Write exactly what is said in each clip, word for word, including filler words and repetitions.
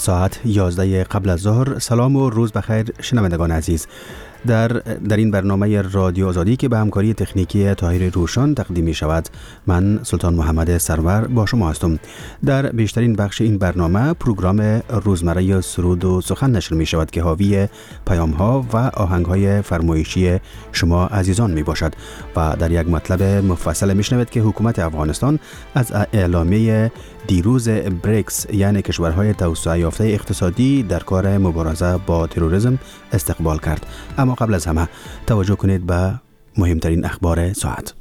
ساعت یازده قبل از ظهر. سلام و روز بخیر شنوندگان عزیز. در در این برنامه رادیو آزادی که به همکاری تکنیکی طاهر روشان تقدیم می شود، من سلطان محمد سرور با شما هستم. در بیشترین بخش این برنامه پروگرام روزمره سرود و سخن نشر می شود که حاوی پیام ها و آهنگ های فرمایشی شما عزیزان می باشد و در یک مطلب مفصل می شنوید که حکومت افغانستان از اعلامیه دیروز بریکس یعنی کشورهای توسعه یافته اقتصادی در کار مبارزه با تروریسم استقبال کرد. اما قبل از همه توجه کنید به مهمترین اخبار ساعت.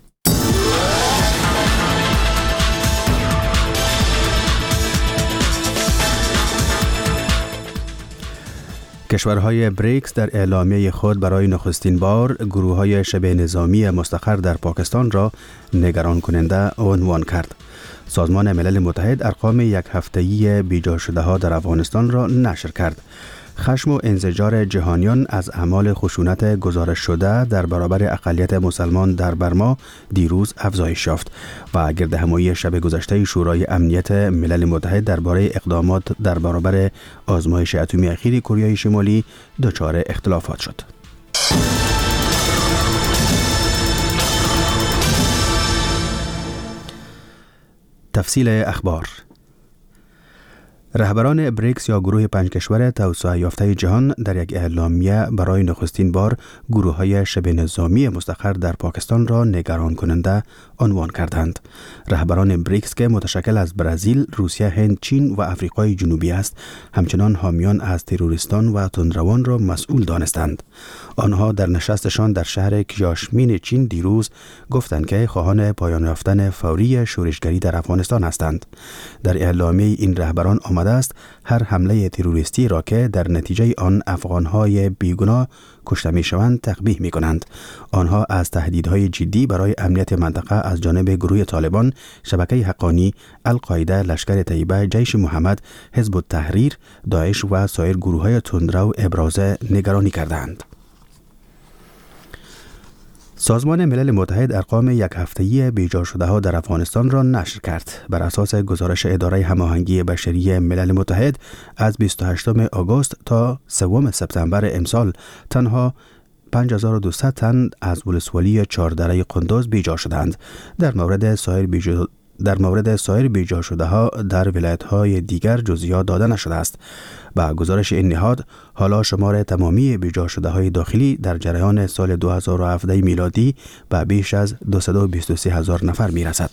کشورهای بریکس در اعلامیه خود برای نخستین بار گروه‌های شبه نظامی مستقر در پاکستان را نگران کننده عنوان کرد. سازمان ملل متحد ارقام یک هفته‌ای بیجا شده ها در افغانستان را نشر کرد. خشم و انزجار جهانیان از اعمال خشونت گزارش شده در برابر اقلیت مسلمان در برما دیروز افزایش یافت و گردهمایی شب گذشته شورای امنیت ملل متحد درباره اقدامات در برابر آزمایش اتمی اخیر کره شمالی دچار اختلافات شد. تفصیل اخبار. رهبران بریکس یا گروه پنج کشور توسعه یافته جهان در یک اعلامیه برای نخستین بار گروه‌های شبه نظامی مستقر در پاکستان را نگران کننده عنوان کردند. رهبران بریکس که متشکل از برزیل، روسیه، هند، چین و آفریقای جنوبی است، همچنان حامیان از تروریستان و تندروان را مسئول دانستند. آنها در نشستشان در شهر کیاشمین چین دیروز گفتند که خواهان پایان یافتن فوری شورشگری در افغانستان هستند. در اعلامیه این رهبران آمده است هر حمله تروریستی را که در نتیجه آن افغانهای بیگناه کشته می شوند تقبیح می کنند. آنها از تهدیدهای جدی برای امنیت منطقه از جانب گروه طالبان، شبکه حقانی، القاعده، لشکر طیبه، جیش محمد، حزب التحریر، داعش و سایر گروه‌های تندرو ابراز نگرانی کردند. سازمان ملل متحد ارقام یک هفته‌ای بیجا شده ها در افغانستان را نشر کرد. بر اساس گزارش اداره هماهنگی بشری ملل متحد از بیست و هشتم آگوست تا سوم سپتامبر امسال تنها پنج هزار و دویست تن از ولسوالی چهاردره قندوز بیجا شدند. در مورد سایر بیجا در مورد سایر بیجا شده ها در ولایت های دیگر جزئیات داده نشده است. با گزارش این نهاد حالا شمار تمامی بیجا شده های داخلی در جریان سال دو هزار و هفده میلادی به بیش از دویست و بیست و سه هزار نفر می رسد.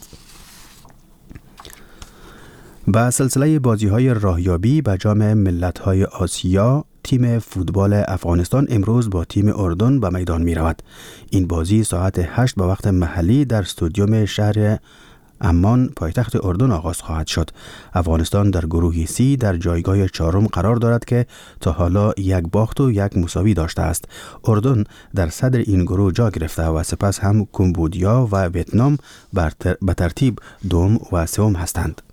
با سلسله بازی های راهیابی به جام ملت های آسیا، تیم فوتبال افغانستان امروز با تیم اردن به میدان می رود. این بازی ساعت هشت به وقت محلی در استادیوم شهر عمان پایتخت اردن آغاز خواهد شد. افغانستان در گروه سی در جایگاه چهارم قرار دارد که تا حالا یک باخت و یک مساوی داشته است. اردن در صدر این گروه جا گرفته و سپس هم کمبودیا و ویتنام به ترتیب دوم و سوم هستند.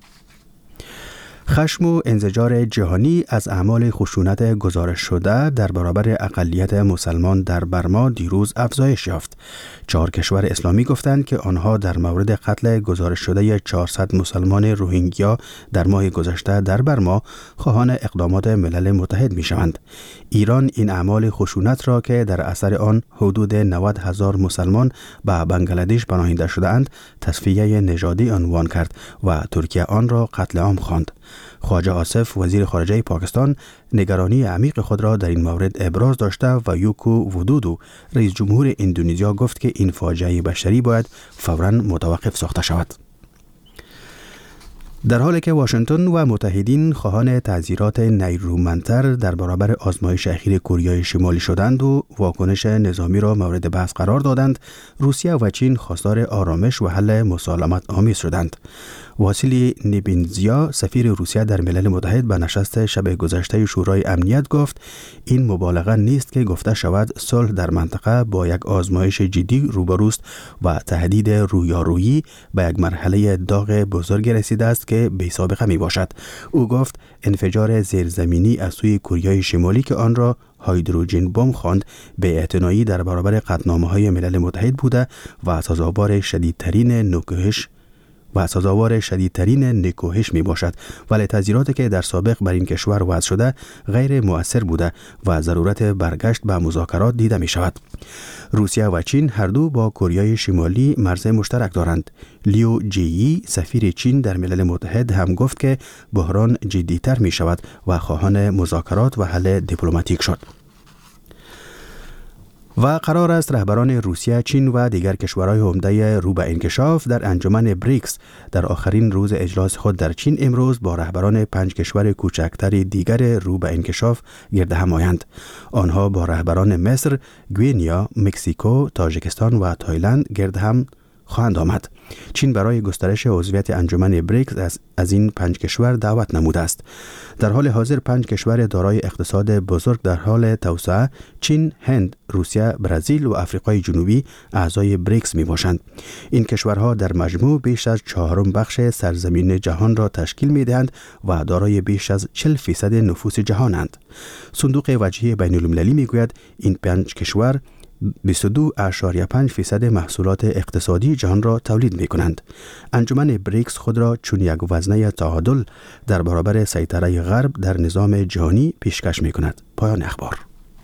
خشم و انزجار جهانی از اعمال خشونت گزارش شده در برابر اقلیت مسلمان در برما دیروز افزایش یافت. چهار کشور اسلامی گفتند که آنها در مورد قتل گزارش شده چهارصد مسلمان روهینگیا در ماه گذشته در برما خواهان اقدامات ملل متحد می شوند. ایران این اعمال خشونت را که در اثر آن حدود نود هزار مسلمان به بنگلادش پناهنده شده‌اند تصفیه نژادی عنوان کرد و ترکیه آن را قتل عام خواند. خواجه آصف وزیر خارجه پاکستان نگرانی عمیق خود را در این مورد ابراز داشته و یوکو ودودو رئیس جمهور اندونزیا گفت که این فاجعه بشری باید فوراً متوقف ساخته شود. در حالی که واشنگتن و متحدین خواهان تعزیرات نیرومندتر در برابر آزمایش اخیر کره شمالی شدند و واکنش نظامی را مورد بحث قرار دادند، روسیه و چین خواستار آرامش و حل مسالمت آمیز شدند. واسیلی نیبینزیا سفیر روسیه در ملل متحد به نشست شب گذشته شورای امنیت گفت این مبالغه نیست که گفته شود صلح در منطقه با یک آزمایش جدی روبروست و تهدید رویارویی به یک مرحله داغ بزرگ رسیده است که بی سابقه می باشد. او گفت انفجار زیرزمینی از سوی کره شمالی که آن را هایدروژن بمب خواند به اعتنایی در برابر قطعنامه‌های ملل متحد بوده و سزاوار شدیدترین نوکهش و سزاوار شدیدترین نکوهش می باشد، ولی تذیراتی که در سابق بر این کشور وضع شده غیر مؤثر بوده و ضرورت برگشت به مذاکرات دیده می شود. روسیه و چین هر دو با کره شمالی مرز مشترک دارند. لیو جیی سفیر چین در ملل متحد هم گفت که بحران جدی‌تر می شود و خواهان مذاکرات و حل دیپلماتیک شد. و قرار است رهبران روسیه، چین و دیگر کشورهای عمده رو به انکشاف در انجمن بریکس در آخرین روز اجلاس خود در چین امروز با رهبران پنج کشور کوچکتر دیگر رو به انکشاف گرد هم آیند. آنها با رهبران مصر، گوینیا، مکزیکو، تاجیکستان و تایلند گرد هم خواهند آمد. چین برای گسترش عضویت انجمن بریکس از, از این پنج کشور دعوت نموده است. در حال حاضر پنج کشور دارای اقتصاد بزرگ در حال توسعه، چین، هند، روسیه، برزیل و آفریقای جنوبی اعضای بریکس می باشند. این کشورها در مجموع بیش از چهارم بخش سرزمین جهان را تشکیل می دهند و دارای بیش از چهل فیصد نفوس جهانند. صندوق وجهی بین المللی می گوید این پنج کشور بیست و دو اشاریه پنج فیصد محصولات اقتصادی جهان را تولید می کنند. انجمن بریکس خود را چون یک وزنه تعادل در برابر سیطره غرب در نظام جهانی پیشکش می کند. پایان اخبار.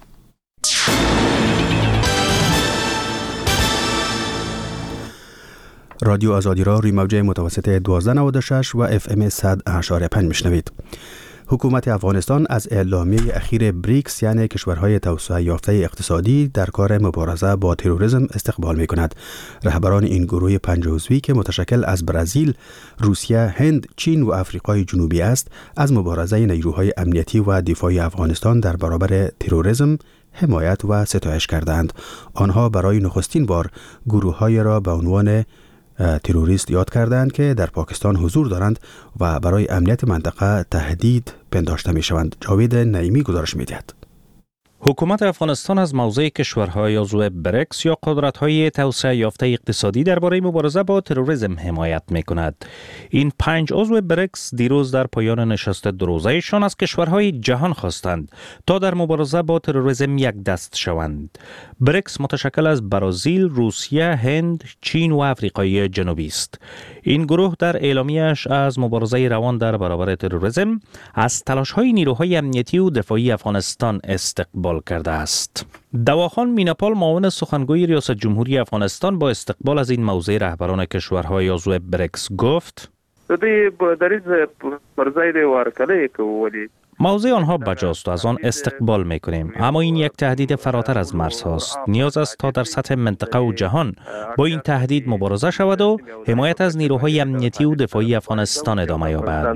رادیو آزادی را روی موج متوسط دوازده نود و شش و اف ام صد اشاریه پنج میشنوید. حکومت افغانستان از اعلامیه اخیر بریکس یعنی کشورهای توسعه یافته اقتصادی در کار مبارزه با تروریسم استقبال می کند. رهبران این گروه پنج عضوی که متشکل از برزیل، روسیه، هند، چین و آفریقای جنوبی است، از مبارزه نیروهای امنیتی و دفاعی افغانستان در برابر تروریسم حمایت و ستایش کردند. آنها برای نخستین بار گروه‌های را به عنوان تروریست یاد کردند که در پاکستان حضور دارند و برای امنیت منطقه تهدید پنداشته می شوند. جاوید نعیمی گزارش می دهد. حکومت افغانستان از موضع کشورهای عضو بریکس یا قدرت‌های توسعه یافته اقتصادی درباره مبارزه با تروریسم حمایت می‌کند. این پنج عضو بریکس دیروز در پایان نشست دو روزه‌شان از کشورهای جهان خواستند تا در مبارزه با تروریسم یک دست شوند. بریکس متشکل از برزیل، روسیه، هند، چین و آفریقای جنوبی است. این گروه در اعلامیه‌اش از مبارزه روان در برابر تروریسم از تلاش‌های نیروهای امنیتی و دفاعی افغانستان استقبال کرده است. دواخان میناپال معاون سخنگوی ریاست جمهوری افغانستان با استقبال از این موضع رهبران کشورهای عضو بریکس گفت: موضع آنها بجاست و از آن استقبال می‌کنیم، اما این یک تهدید فراتر از مرزهاست. نیاز است تا در سطح منطقه و جهان با این تهدید مبارزه شود و حمایت از نیروهای امنیتی و دفاعی افغانستان ادامه یابد.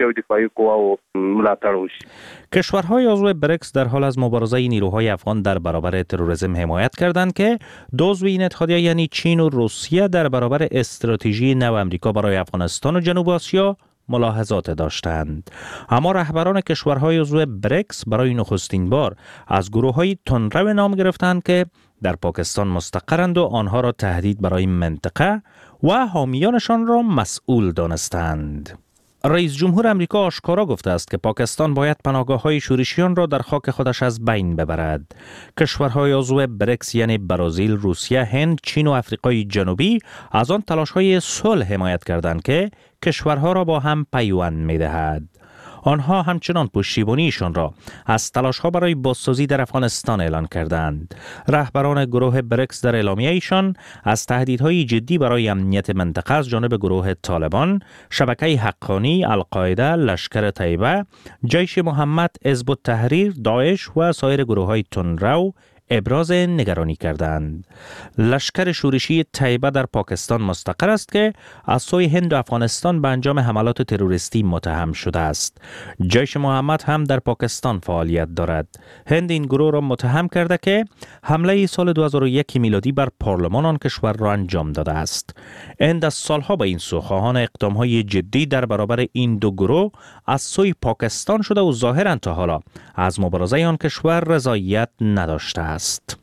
کشورهای عضو بریکس در حال از مبارزه نیروهای افغان در برابر تروریسم حمایت کردند که دو عضو این اتحادیه یعنی چین و روسیه در برابر استراتژی نو آمریکا برای افغانستان و جنوب آسیا ملاحظات داشتند. اما رهبران کشورهای عضو بریکس برای نخستین بار از گروه‌های تندرو نام گرفتند که در پاکستان مستقرند و آنها را تهدید برای منطقه و حامیانشان را مسئول دانستند. رئیس جمهور امریکا آشکارا گفته است که پاکستان باید پناهگاه‌های شورشیان را در خاک خودش از بین ببرد. کشورهای عضو بریکس یعنی برزیل، روسیه، هند، چین و آفریقای جنوبی از آن تلاش‌های صلح حمایت کردند که کشورها را با هم پیوند می‌دهد. آنها همچنان پشتیبانیشان را از تلاش‌ها برای بازسازی در افغانستان اعلان کردند. رهبران گروه بریکس در اعلامیه ایشان از تهدیدهای جدی برای امنیت منطقه از جانب گروه طالبان، شبکه حقانی، القاعده، لشکر طیبه، جیش محمد، حزب التحریر، داعش و سایر گروه‌های تندرو ابراز نگرانی کردند. لشکر شورشی طیبه در پاکستان مستقر است که از سوی هند و افغانستان به انجام حملات تروریستی متهم شده است. جیش محمد هم در پاکستان فعالیت دارد. هند این گروه را متهم کرده که حمله سال دو هزار و یک میلادی بر پارلمان آن کشور را انجام داده است. هند از سالها به این سو خواهان اقدام‌های جدی در برابر این دو گروه از سوی پاکستان شده و ظاهراً تا حالا از مبارزه آن کشور رضایت نداشته است. است.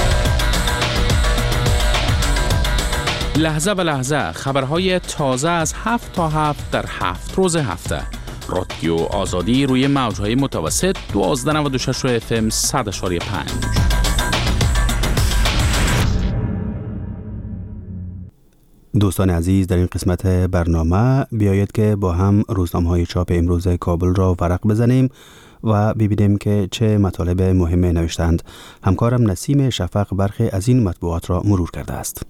لحظه به لحظه خبرهای تازه از هفت تا هفت در هفت روز هفته. رادیو آزادی روی موجهای متوسط دوازده نود و شش و اف ام صد و پنج. دوستان عزیز، در این قسمت برنامه بیایید که با هم روزنامه‌های چاپ امروز کابل را ورق بزنیم و ببینیم که چه مطالب مهم نوشتند. همکارم نسیم شفق برخی از این مطبوعات را مرور کرده است.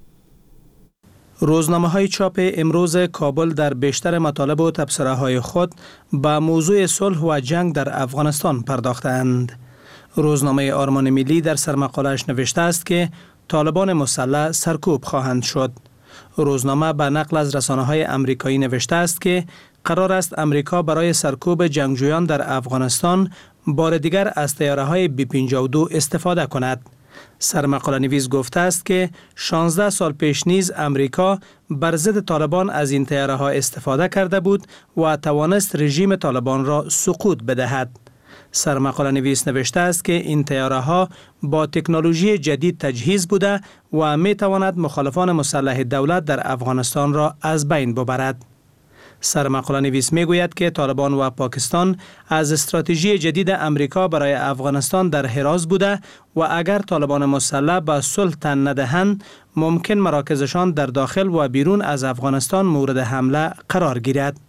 روزنامه‌های چاپ امروز کابل در بیشتر مطالب و تبصره‌های خود به موضوع صلح و جنگ در افغانستان پرداختند. روزنامه آرمان ملی در سرمقاله‌اش نوشته است که طالبان مسلح سرکوب خواهند شد. روزنامه به نقل از رسانه‌های آمریکایی نوشته است که قرار است امریکا برای سرکوب جنگجویان در افغانستان بار دیگر از طیاره‌های بی پنجاه و دو استفاده کند. سرمقاله نویس گفته است که شانزده سال پیش نیز امریکا بر ضد طالبان از این طیاره‌ها استفاده کرده بود و توانست رژیم طالبان را سقوط بدهد. سرمقاله نویس نوشته است که این طیاره‌ها با تکنولوژی جدید تجهیز بوده و می تواند مخالفان مسلح دولت در افغانستان را از بین ببرد. سرمقاله نویس می گوید که طالبان و پاکستان از استراتژی جدید امریکا برای افغانستان در حراز بوده و اگر طالبان مسلح به صلح تن ندهند ممکن مراکزشان در داخل و بیرون از افغانستان مورد حمله قرار گیرد.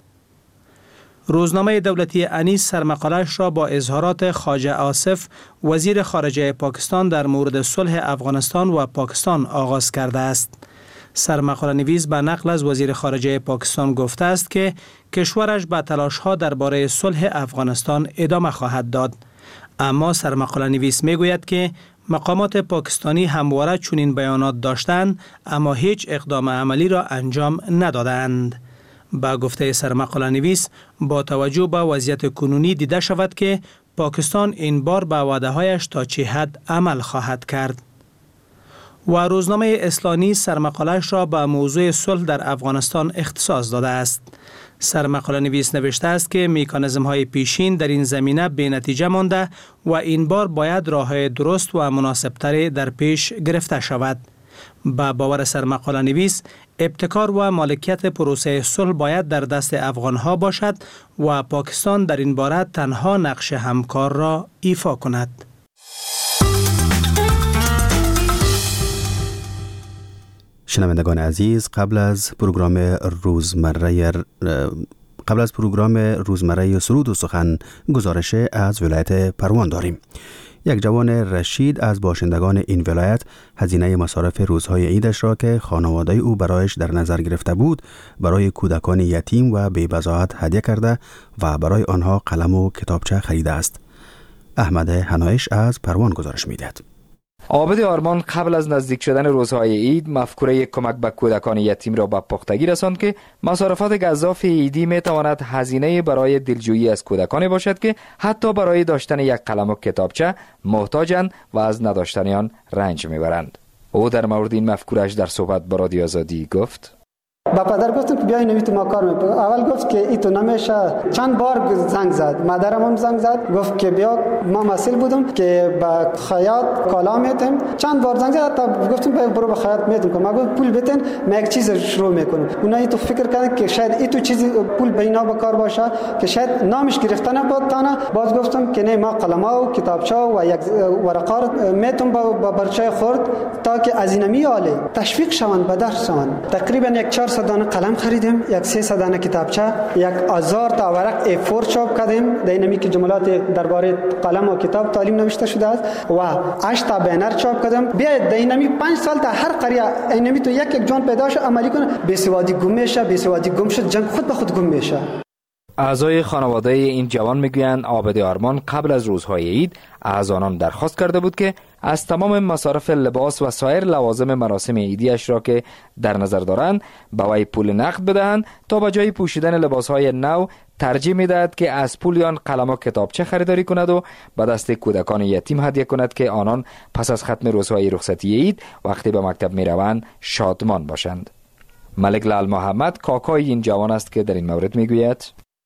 روزنامه دولتی انیس سرمقاله‌اش را با اظهارات خواجه آصف وزیر خارجه پاکستان در مورد صلح افغانستان و پاکستان آغاز کرده است. سرمقاله نویس به نقل از وزیر خارجه پاکستان گفته است که کشورش به تلاش‌ها درباره صلح افغانستان ادامه خواهد داد. اما سرمقاله نویس میگوید که مقامات پاکستانی همواره چنین بیانات داشتند اما هیچ اقدام عملی را انجام ندادند. با گفته سرمقاله نویس با توجه به وضعیت کنونی دیده شود که پاکستان این بار به وعده‌هایش تا چه حد عمل خواهد کرد. و روزنامه اسلامی سرمقاله‌اش را به موضوع صلح در افغانستان اختصاص داده است. سرمقاله نویس نوشته است که مکانیزم‌های پیشین در این زمینه بی‌نتیجه مانده و این بار باید راه‌های درست و مناسب‌تری در پیش گرفته شود. با باور سرمقاله نویس ابتکار و مالکیت پروسه صلح باید در دست افغان‌ها باشد و پاکستان در این باره تنها نقش همکار را ایفا کند. شنوندگان عزیز، قبل از پروگرام روزمره قبل از پروگرام روزمره سرود و سخن گزارش از ولایت پروان داریم. یک جوان رشید از باشندگان این ولایت هزینه مصارف روزهای عیدش را که خانواده او برایش در نظر گرفته بود برای کودکان یتیم و بی‌بضاعت هدیه کرده و برای آنها قلم و کتابچه خریده است. احمد حنایش از پروان گزارش می‌دهد. عابد آرمان قبل از نزدیک شدن روزهای عید مفکوره کمک به کودکان یتیم را به پختگی رساند که مصارفات گزاف عیدی می تواند هزینه برای دلجویی از کودکانی باشد که حتی برای داشتن یک قلم و کتابچه محتاجند و از نداشتن آن رنج میبرند. او در مورد این مفکورش در صحبت با رادیو آزادی گفت: با پدر گفتم که بیاین نمیتونم ما کار میکنم. اول گفت که این تو نمیشه. چند بار زنگ زد، مادرم هم زنگ زد، گفت که بیا. ما مسئول بودم که با خیاط کالا میتیم. چند بار زنگ زد تا گفتم برو با خیاط میتیم. ما گفت پول بتین، ما یک چیز شروع میکنم. اونا ای تو فکر کردن که شاید ای تو چیزی پول بینا به کار باشه که شاید نامش گرفتن نبود تانا. باز گفتم که نه، ما قلم‌ها و کتابچه‌ها و یک ورقات میتم با برچه خورد تا که از این میاله تشویق شوند به درس شوند. تقریبا یک چهارصد دانه قلم خریدیم، یک سیصد دانه کتابچه، یک هزار تا ورق ای فور چاپ کردیم. در اینمی که جملات درباره قلم و کتاب تعلیم نوشته شده است و هشت تا بنر چاپ کردیم. بیاید در اینمی پنج سال تا هر قریه اینمی تو یک یک جان پیدا شه عملی کنه. بیسوادی گم میشه، بیسوادی گم شد، جنگ خود به خود گم میشه. اعضای خانواده این جوان میگویند عابد آرمان قبل از روزهای عید از آنان درخواست کرده بود که از تمام مصارف لباس و سایر لوازم مراسم عیدیش را که در نظر دارند به وی پول نقد بدهند تا به جای پوشیدن لباسهای نو ترجیح میدهد که از پول آن قلم و کتابچه خریداری کند و به دست کودکان یتیم هدیه کند که آنان پس از ختم روزهای رخصتی عید وقتی به مکتب میروند شادمان باشند. ملک لال محمد کاکای این جوان است که در این مورد میگوید: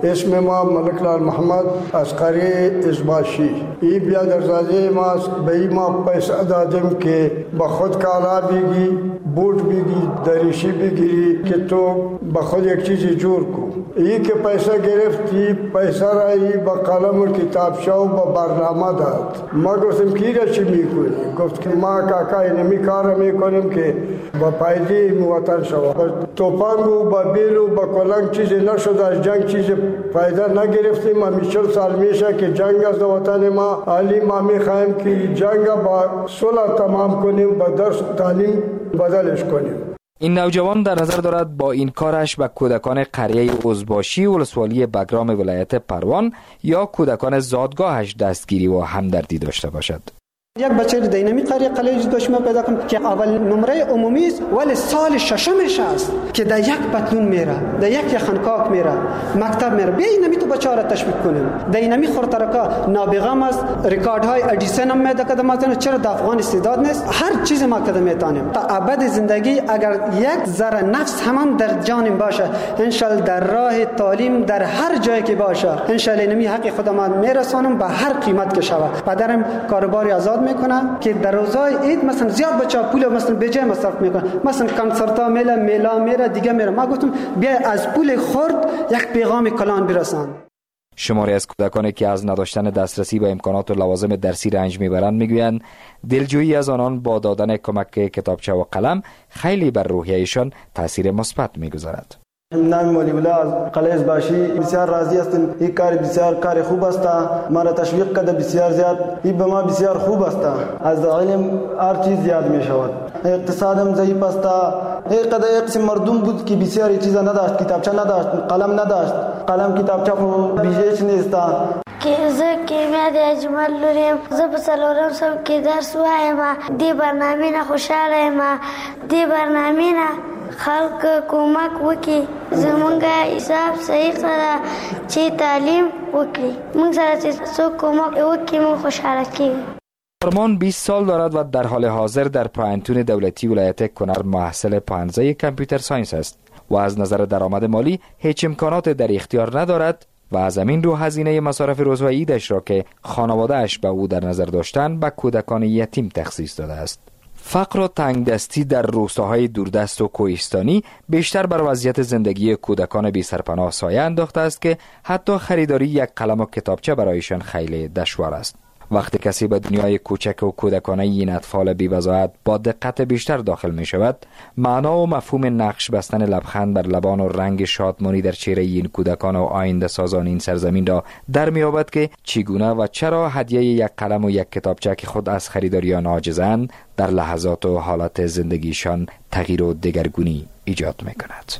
اسم ما ملکلال محمد عسکری ازباشی. ای بیادرزاده ما به ای ما پیسه دادیم که با خود کالا بگی، بوت بگی، دریشی بگیری که تو با خود یک چیزی جور کن. ای که پیسه گرفتی پیسه را ای با قلم و کتابچه و با برنامه داد. ما گفتیم که ایره چی میکنی؟ گفت که ما کاکا اینمی کار میکنیم که با پایدی موطن شود. با توپانگ و با بیل و با کلنگ چیزی نشد، از جنگ چیزی فایده نگرفتیم. ما چهل سال میشه که جنگ از وطن ما علی ما میخوایم که جنگ با صلح تمام کنیم، با درس تعلیم بدلش کنیم. این نوجوان در نظر دارد با این کارش به کودکان قریه ازباشی ولسوالی بگرام ولایت پروان یا کودکان زادگاهش دستگیری و همدردی داشته باشد. یک بچه دینامی قریه قلیه ازباشی ما پیدا کنم که اول نمره عمومی است ولی سال ششمش است که در یک پتلون میره، در یک یخنکاک میره، مکتب میره. بیا اینمی تو بچه را تشویق کنیم. دینامی خورترکا نابغم است، رکورد های ادیسن هم میده کدام است. چرا در افغان استعداد نیست؟ هر چیز ما کدام میتونیم. تا ابد زندگی اگر یک ذره نفس هم در جانم باشه، ان شاء الله در راه تعلیم در هر جایی که باشه، ان شاء الله اینمی حق خودم میرسونم به هر قیمت که شود. پدرم کاروباری آزاد میکنه که در روزهای عید مثلا زیاد بچا پول مثلا به جای مصرف میکنه، مثلا کنسرتا میله میلا میره دیگه میره. ما گفتم بیا از پول خرد یک پیغام کلان برسان. شماری از کودکانی که از نداشتن دسترسی به امکانات و لوازم درسی رنج میبرند میگویند دلجویی از آنان با دادن کمک کتابچه و قلم خیلی بر روحیه‌شان تاثیر مثبت میگذارد. نام ولی الله از قلعه ازباشی بسیار راضی هستیم. این کار بسیار کار خوب است. ما را تشویق کرده بسیار زیاد. این به ما بسیار خوب است. از علم هر چیز زیاد می شود. اقتصادم ضعیف است. یک قدر یک قسم مردم بود که بسیار چیزا نداشت، کتابچه نداشت، قلم نداشت. قلم کتابچه خو بیجهش نیست. که زه کیمیا د اجمل لوریم. زه په څلورم صنف کې درس وایم. دې برنامې نه خوشاله یم. دې برنامې نه خلق کومک وکړي. زمونږ حساب صحیح کړه چې تعلیم وکړي. موږ سره چې څوک کومک وکړي موږ خوشحاله کیږو. آرمان بیست سال دارد و در حال حاضر در پوهنتون دولتی ولایت کنر محصل پانزده کامپیوتر ساینس است و از نظر درآمد مالی هیچ امکانات در اختیار ندارد و از همین رو هزینه مصارف روزهای عیدش را که خانواده‌اش به او در نظر داشتند به کودکان یتیم تخصیص داده است. فقر و تنگدستی در روستاهای دوردست و کوهستانی بیشتر بر وضعیت زندگی کودکان بی سرپناه سایه انداخته است که حتی خریداری یک قلم و کتابچه برایشان خیلی دشوار است. وقتی کسی به دنیای کوچک و کودکانه این اطفال بی وضاحت با دقت بیشتر داخل می شود، معنا و مفهوم نقش بستن لبخند بر لبان و رنگ شادمانی در چهره این کودکان و آینده سازان این سرزمین را در می یابد که چگونه و چرا هدیه یک قلم و یک کتابچه که خود از خریداری آن عاجزند در لحظات و حالات زندگیشان تغییر و دگرگونی ایجاد می کند.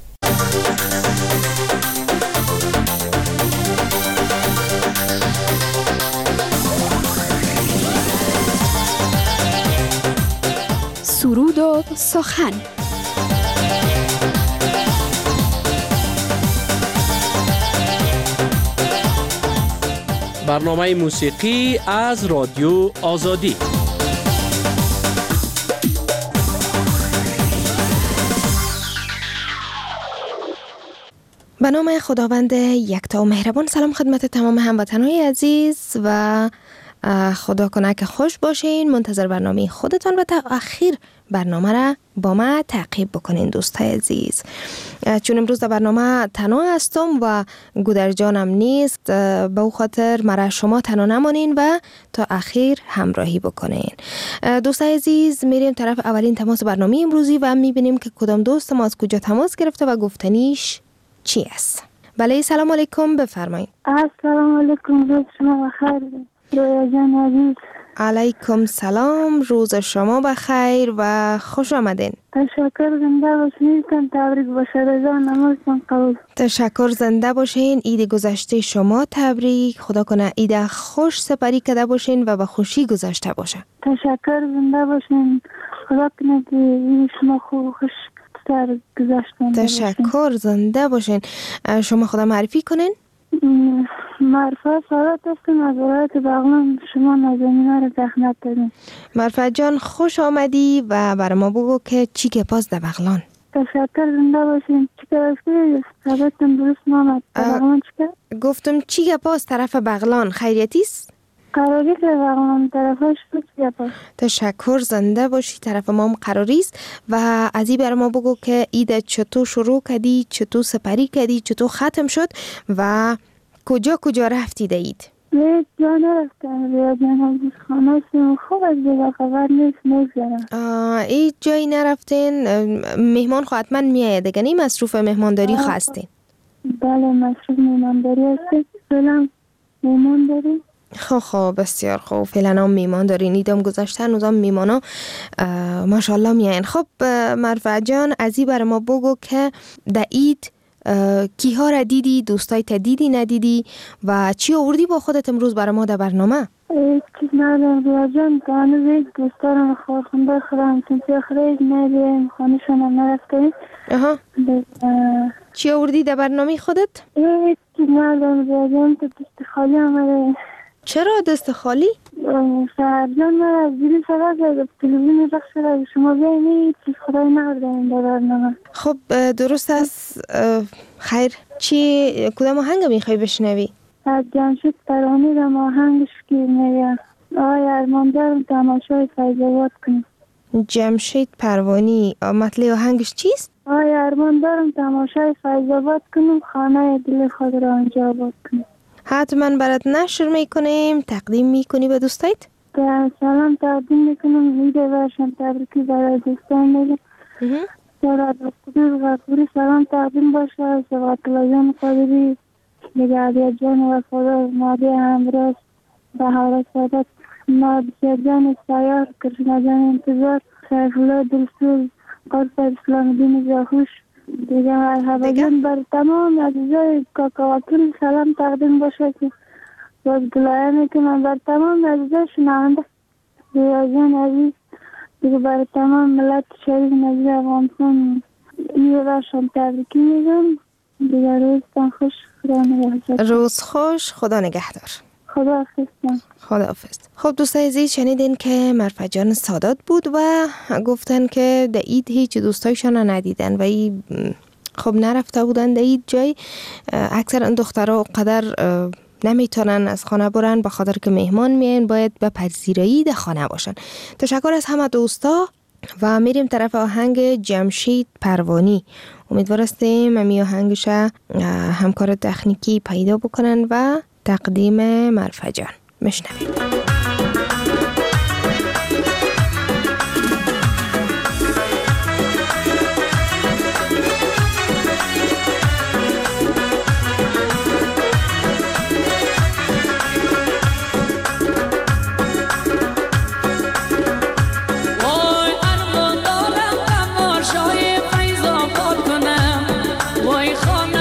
سرود و سخن. برنامه موسیقی از رادیو آزادی. به نام خداوند یکتا و مهربان. سلام خدمت تمام هموطنان عزیز و خدا کنه که خوش باشین. منتظر برنامه خودتان و تا آخر برنامه را با ما تعقیب بکنین دوستای عزیز. چون امروز در برنامه تنها هستم و گودر جانم نیست، به او خاطر مرا شما تنها نمانین و تا آخر همراهی بکنین. دوستای عزیز میریم طرف اولین تماس برنامه امروزی و میبینیم که کدام دوست ما از کجا تماس گرفته و گفتنیش چی است. بله سلام علیکم، بفرمایید. السلام علیکم، روز شما بخیر. رویا جان عزیز. علیکم سلام، روز شما بخیر و خوش آمدین. تشکر، زنده باشین. تبریک باشه. رضا نمازتان قبول. تشکر، زنده باشین. عید گذشته شما تبریک. خدا کنه عید خوش سپری کرده باشین و به خوشی گذشته باشه. تشکر، زنده باشین. خدا کنه که شما خوب خوش سر گذشته. تشکر، زنده باشین. شما خدا معرفی کنین. مرفت سادات هستم از ولایت بغلان. شما نازنین‌ها را زحمت دادین. مرفت جان خوش آمدی و برای ما بگو که چی که پاس در بغلان. تشکر، زنده باشین. چیکار هستی؟ صحبتتون درست نامد. بغلان چیکار؟ گفتم چی گپ است طرف بغلان خیریتی است؟ قراری که بغلان طرفش بود چی گپ است؟ تشکر، زنده باشی. طرف ما هم قراری است. و از این بر ما بگو که عید چطور شروع کردی، چطور سپری کردی، چطور ختم شد و کجا کجا رفتی ده عید؟ نه جا نرفتم، بیا جان خانه سیم خوب از دیگه خبر نیست نگذارم. ای جایی نرفتین؟ مهمان خواهد من میاید دیگه نی مصروف مهمانداری خواستین؟ بله مصروف مهمانداری هستید. فعلا مهمان داریم. خب خب بسیار خوب. فعلا هم میمان دارین. ایدام گذاشتن اوزام میمانا ماشاءالله میاین. خب مرفع جان از این بر ما بگو که ده عید کیها را دیدی، دوستای تا دیدی ندیدی و چی آوردی با خودت امروز برای ما در برنامه؟ هیچ چیز ندارم بیا جان، تا هنوز دوستارم خواهنده خودم سنسی خرید ندیم خانهشان هم نرفتیم. اها چی آوردی در برنامه خودت؟ هیچ چیز ندارم بیا جان، تو دست خالی آمده. چرا دست خالی؟ شهرجان من از دیلی سبا کرد تلویزیون رخ شده شما بیایی چیز خدای نقرده این در برنامه. خب درست است. خیر چی کدام آهنگ میخوای بشنوی؟ از جمشید ترانی دم آهنگش که میگه آقای ارمان دارم تماشای فیض‌آباد کنیم. جمشید پروانی مطلع آهنگش چیست؟ آقای ارمان دارم تماشای فیض‌آباد کنیم، خانه دل خود را آنجا آباد کنیم. حتما برات نشر میکنیم، تقدیم میکنی به دوستایت؟ سلام تقدیم میکنم، ویده برشن تبریکی برای دوستان میگم. سراد قدر غفوری سلام تقدیم باشه. سوات لایان قادری نگهدی جان و خدا مادی همراز بهار سادت نادیه جان سیار کرشنا جان انتظار خیفله دلسوز قرص اسلام دین زاخوش دیگه مرحبا جان بر تمام عزیزای کاکاوکیل سلام تقدیم باشه که باز گلایه میکنم بر تمام عزیزای شنونده دیگه جان عزیز دیگه بر تمام ملت شریف نجل افغانستان یه برشان تبریکی میگم دیگه روزتان خوش. خدا نگهدار. روز خوش، خدا نگهدار. خدا حافظ. خدا حافظ. خب دوستای عزیز شنیدین که مرفع جان سادات بود و گفتن که در عید هیچ دوستایشان ندیدن و ای خب نرفته بودن در عید جای. اکثر این دخترها قدر نمیتونن از خانه برن به خاطر که مهمان میان باید به پذیرایی در خانه باشن. تشکر از همه دوستا و میریم طرف آهنگ جمشید پروانی. امیدوار هستیم امی آهنگش همکار تکنیکی پیدا بکنن و تقدیم مرفع جان بشنویم.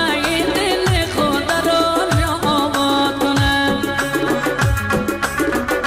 خانه دل خود را آباد کنم.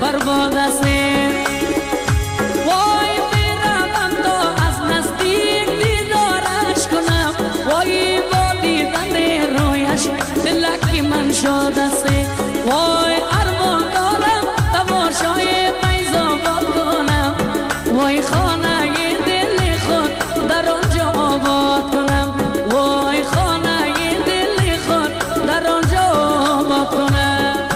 برباد است. وای میروم تا از نزدیک دیدارش کنم، وای با دیدن رویش دلکی من شاد است. وای ارمان دارم تماشای فیض آباد کنم، وای خانه دل خود در آنجا آباد کنم، وای خانه دل خود در آنجا آباد کنم.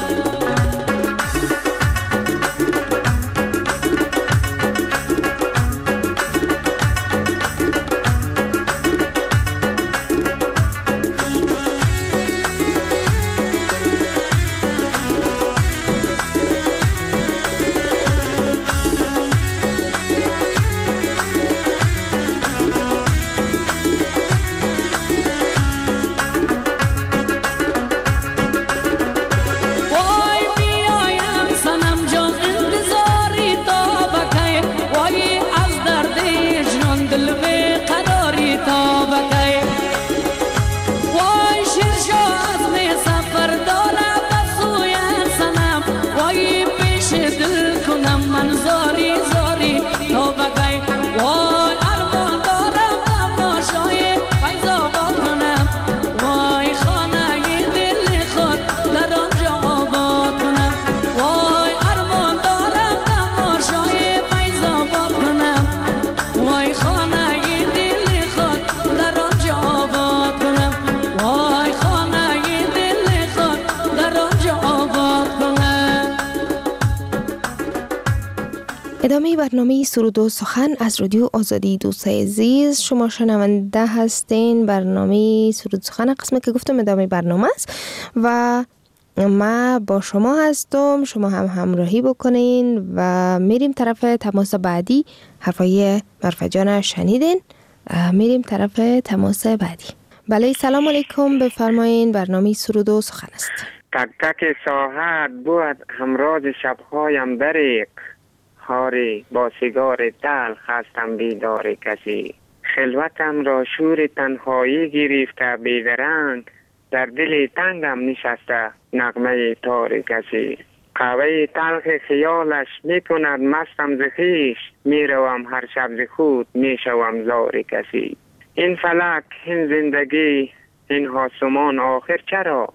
ادامه برنامه سرود و سخن از رادیو آزادی. دوستای عزیز، شما شنونده هستین برنامه سرود و سخن، قسمت که گفتم ادامه برنامه است و ما با شما هستم، شما هم همراهی بکنین و میریم طرف تماس بعدی. حرفای مرفع جان شنیدین، میریم طرف تماس بعدی. بله سلام علیکم، بفرمایین، برنامه سرود و سخن است. تک تک ساعت بود همراز شبهایم دریق، هاری با سیگار تلخ هستم بیدار کسی، خلوتم را شور تنهایی گرفته بیدرنگ، در دل تنگم نشسته نغمه تار کسی، قهوه تلخ خیالش میکند مستم ز خویش، میروم هر شب ز خود میشوم زار کسی، این فلک این زندگی این آسمان آخر چرا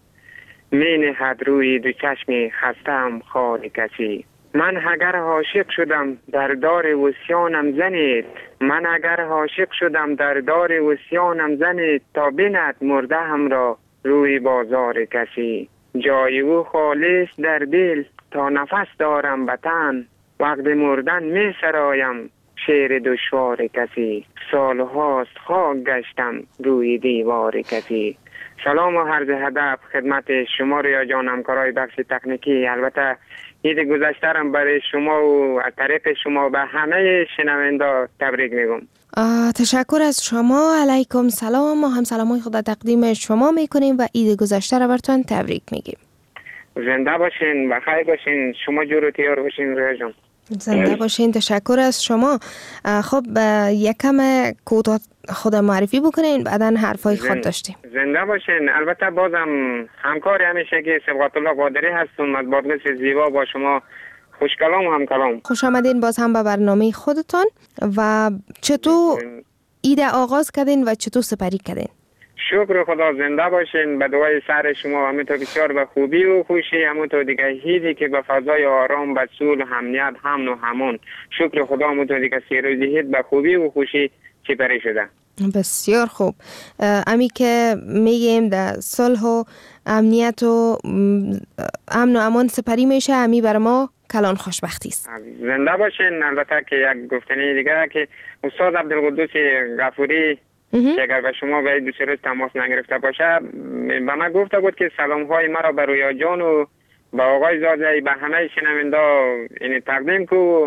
مینهد روی دو چشم خستم خار کسی، من اگر عاشق شدم در دار وصیانم زنید، من اگر عاشق شدم در دار وصیانم زنید، تا بیند مرده هم را روی بازار کسی، جای او خالص در دل تا نفس دارم به تن، وقت مردن می سرایم شعر دشوار کسی، سالهاست خاک گشتم روی دیوار کسی. سلام و عرض ادب خدمت شما ریا جان، همکارای بخش تکنیکی. البته عید گذشته‌ام برای شما و از طریق شما به همه شنوندا تبریک میگم. تشکر از شما. علیکم سلام، ما هم سلامای خدا تقدیم شما میکنیم و عید گذشته را براتون تبریک میگیم. زنده باشین، بخیر باشین، شما جور و تیار باشین ریا جان. زنده باشین، تشکر از شما. خب یکم کوتاه خود معرفی بکنین، بعداً حرفای خود داشتیم. زنده باشین. البته بازم همکار همیشه که سبقت الله قادری هستم از بادغیس زیبا، با شما خوش کلام و هم کلام. خوش آمدین باز هم به برنامه خودتان. و چطور عید آغاز کردین و چطور سپری کردین؟ شکر خدا، زنده باشین. به دعای سر شما همینطور بسیار به خوبی و خوشی، همونطور دیگه هیدی که به فضای آرام، به صلح، امنیت، امن و همون. شکر خدا، همونطور دیگه سیروزی هید به خوبی و خوشی سپری شده. بسیار خوب. امی که میگیم در صلح و امنیت و امن و امان سپری میشه، امی بر ما کلان خوشبختی است. زنده باشین. البته که یک گفتنی دیگه که استاد عبدالقدوس غفوری که اگر به شما به دو سه روز تماس نگرفته باشه، به من گفته بود که سلام های مرا به رویا جان و به آقای زاده به همه شنوندا این تقدیم کو.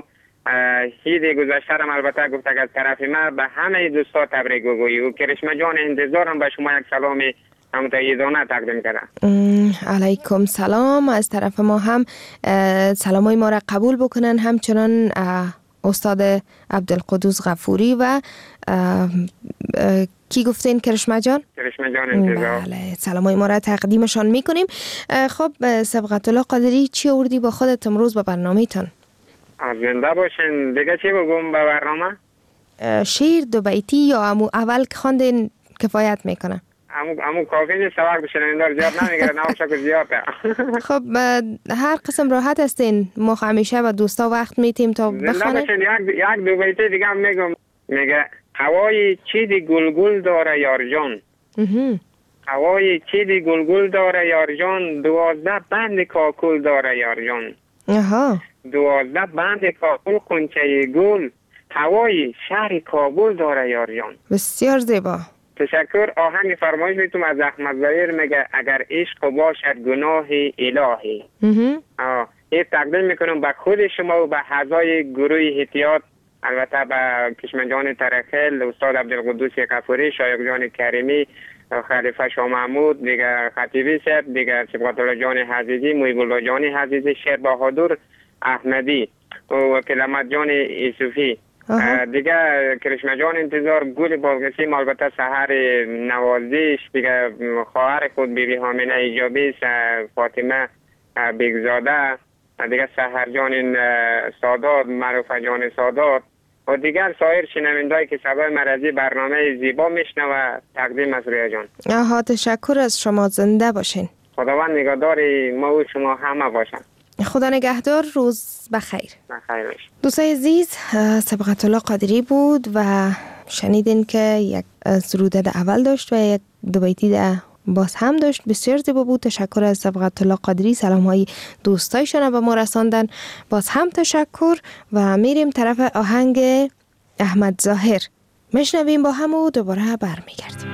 عید گذشته رم البته گفته که از طرف ما به همه دوستا تبریک بگویی و کرشمه جان انتظارم به شما یک سلام همتاییدانه تقدیم کردم. علیکم سلام. از طرف ما هم سلامای ما را قبول بکنن، همچنان استاد عبدالقدوس غفوری و اه اه کی گفتین؟ کرشمه جان؟ کرشمه جان انتظار. بله، سلامای ما را تقدیمشان میکنیم. خب سبقت الله قادری چی آوردی با خودت امروز به برنامه تان؟ زنده باشین. دیگه چی بگم به برنامه؟ شعر دو بیتی یا امو اول که خواندین کفایت میکنه؟ امو امو کافی نیست، وقت شنوندار زیاد نمیگیره، نوشا که زیاده. خب هر قسم راحت هستین، ما همیشه با دوستا وقت میتیم تا بخونیم. زنده باشین. یک یک دو بیتی دیگه هم میگم. میگه هوای چیدی گلگل داره یار جان، هوای چیدی گلگل داره یار جان، دوازده بند کاکل داره یار جان. آها. دوازده بند کاکل کنچه گل، هوای شهر کابل داره یار جان. بسیار زیبا. تشکر. آهنگ فرمایش میتونم از احمد ظاهر. میگه اگر عشق باشد گناه الهی. آه این تقدیم میکنم به خود شما و به اعضای گروه احتیاط، البته به کشمه جان ترخل، استاد عبدالقدوس غفوری، شایق جان کریمی، خلیفه شاه محمود، دیگه خطیبی صاحب، دیگه سبقت الله جان حزیزی، محیب الله جان حزیزی، شیر بهادر احمدی و کلمت جان یوسفی، دیگه کرشمه جان انتظار، گل بالقسی، البته سحر نوازش، دیگه خواهر خود بیبی حامنه ایجابی، فاطمه بیگزاده، دیگه سحر جان سادات، معروفه جان سادات و دیگر سایر شنوندهایی که سبای مرضی برنامه زیبا میشنوه تقدیم از رویا جان. آها، تشکر از شما. زنده باشین. خداوند نگهدار ما و شما همه باشن. خدا نگهدار. روز بخیر. بخیر باش. دوستای عزیز، سبقت الله قادری بود و شنیدین که یک سرود اول داشت و یک دو بیتی باز هم داشت. بسیار زیبا بود. تشکر از سبقت الله قادری. سلام های دوستایشان به ما رساندن. باز هم تشکر و میریم طرف آهنگ احمد ظاهر. میشنویم با هم و دوباره برمیگردیم.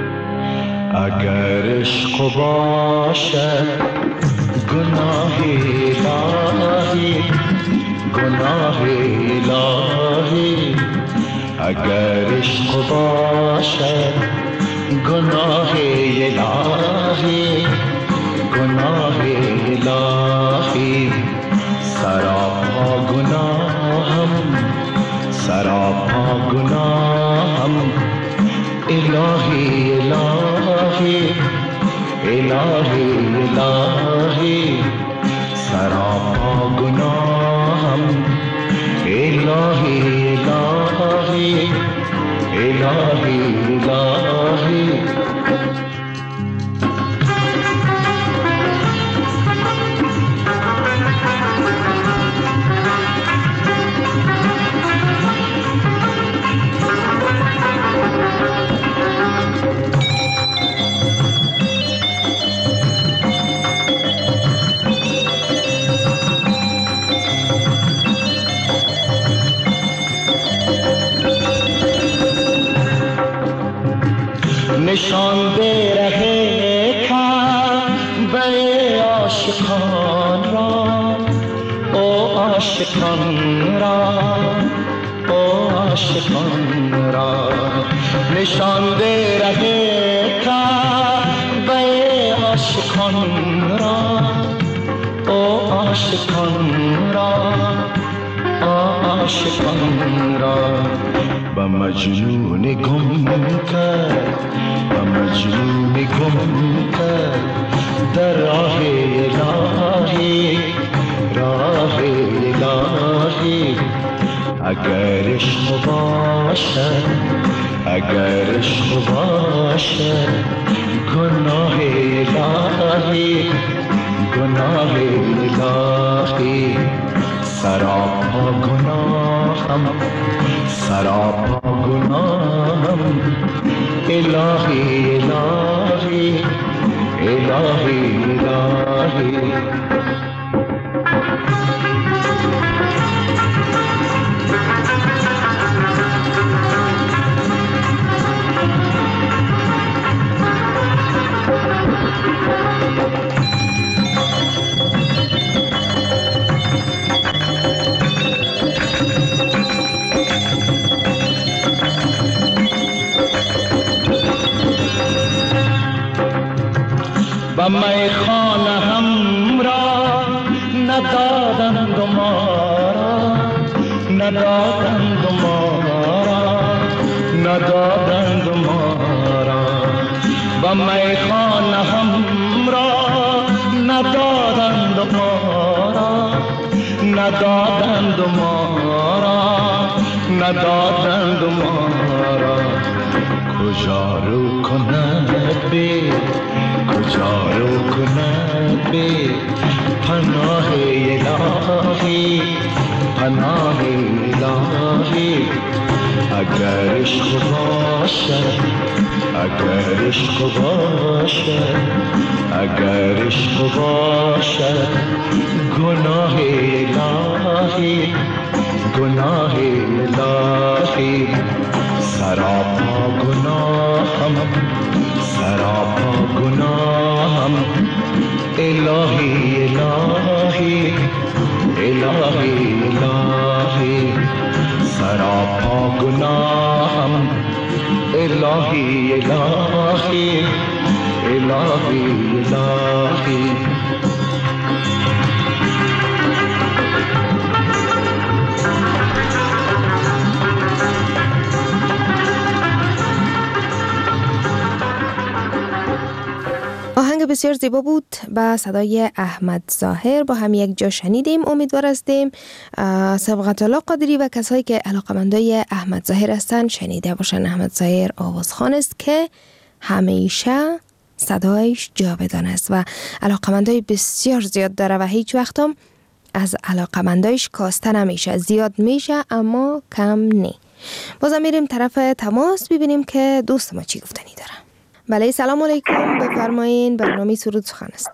اگر عشق باشد گناه الهی، گناه الهی، اگر عشق باشد گناه الهی، گناه الهی، سراپا گناهم، سراپا گناهم، الهی الهی، الهی الهی، سراپا گناهم، الهی الهی، الهی الهی. نشان به ره کعبه عاشقان را، او عاشقان را، او عاشقان را، نشان به ره کعبه عاشقان را، او عاشقان را، عاشقان را، با مجنون گم کرد، با مجنون گم کرد در راه الهی، راه الهی. اگر عشق باشد، اگر عشق باشد گناه الهی، گناه الهی، سراپا گناهم، سراپا گناهم، الهی الهی، الهی الهی. و میخانه هم را ندادند ما را، ندادند ما را ندادند ما را و میخانه هم را ندادند ما را ندادند ما را ندادند ما را کجا رو کند بی کجا رو کند بی پناه الهی پناه الهی اگر عشق باشد اگر عشق باشد اگر عشق باشد گناه الهی گناه الهی سراپا گناهم سراپا گناهم الهی الهی الهی الهی سراپا گناهم الهی الهی الهی الهی آهنگ بسیار زیبا بود با صدای احمد ظاهر با هم یک جا شنیدیم. امیدوار هستیم سبقت الله قادری و کسایی که علاقمندای احمد ظاهر هستن شنیده باشن. احمد ظاهر آوازخوان است که همیشه صدایش جاودان است و علاقمندای بسیار زیاد داره و هیچ وقت هم از علاقمندایش کاسته نمیشه. زیاد میشه اما کم نی. بازم میریم طرف تماس ببینیم که دوست ما چی گفتنی داره. بله سلام علیکم، بفرمایین. برنامه سرود سخن است.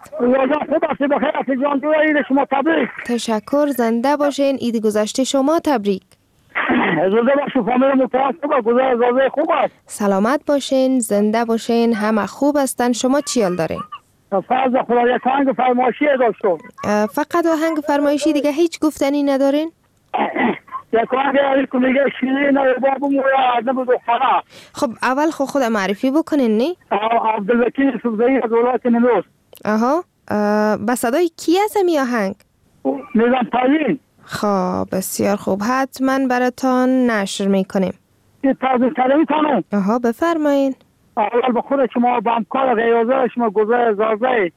شما تبریک. تشکر، زنده باشین. عید گذشته شما تبریک. زنده باشین، فامیل متوسط گذشته خوب است. سلامت باشین، زنده باشین، همه خوب هستن. شما چی حال دارین؟ فرض خدا یک آهنگ فرمایشی داشتم. فقط آهنگ فرمایشی، دیگه هیچ گفتنی ندارین؟ یک آهنگ که میگه شیرین بابو مویا نبود خدا. خب اول خود خود معرفی بکنین نی؟ عبدالوکیل یوسفزئی از ولایت نیمروز. آها، با صدای کی هست می آهنگ؟ نظام پروین. خب بسیار خوب، حتما براتان نشر میکنیم. این تازه کلمی تانم. آها بفرمایین. اول به خود شما با همکار غیازه شما گذار زازه.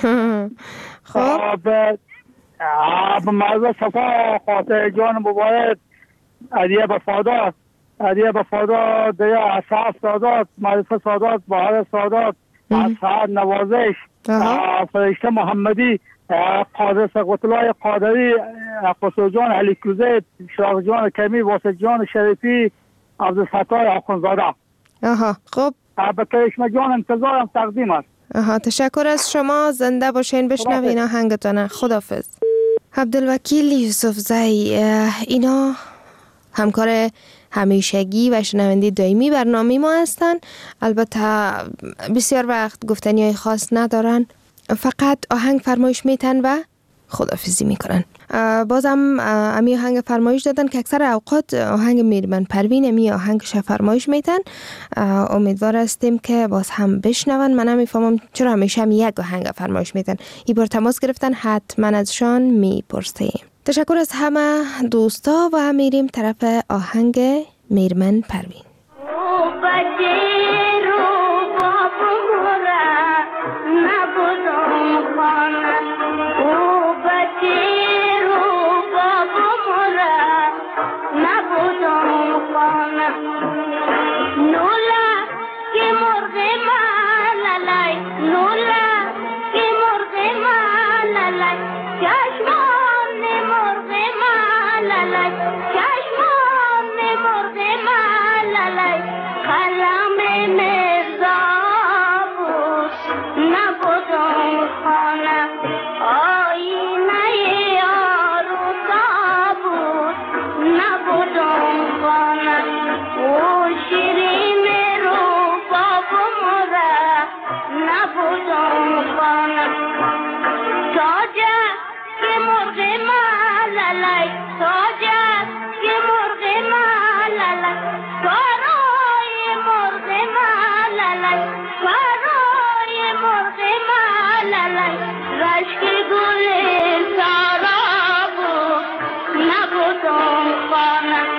خب به مرزه صفا خاطر جان مبارک علیه بفادات علیه بفادات دیا اصحاب سادات معرفه سادات بحر سادات اصحاب نوازش فرشته محمدی قادر سقوطلای قادری قصر جان علی کوزه شراق جان کمی واسط جان شریفی عبدالفتای آخونزاده. آها خب به کرشمه جان انتظارم تقدیم است. آها تشکر از شما، زنده باشین. بشنوین آهنگتانه. خداحافظ. عبدالوکیل یوسفزئی اینا همکار همیشگی و شنونده دائمی برنامه ما هستن. البته بسیار وقت گفتنی های خاص ندارن، فقط آهنگ فرمایش میتن و خداحافظی میکنن. بازم امی آهنگ فرمایش دادن که اکثر اوقات آهنگ میرمن پروین امی آهنگش فرمایش میتن. امیدوار هستیم که باز هم بشنون. من هم میفهمم چرا همیشه هم یک آهنگ فرمایش میتن. این بار تماس گرفتن، حتما ازشان میپرسیم. تشکر از همه دوستا و میریم طرف آهنگ میرمن پروین. Kalam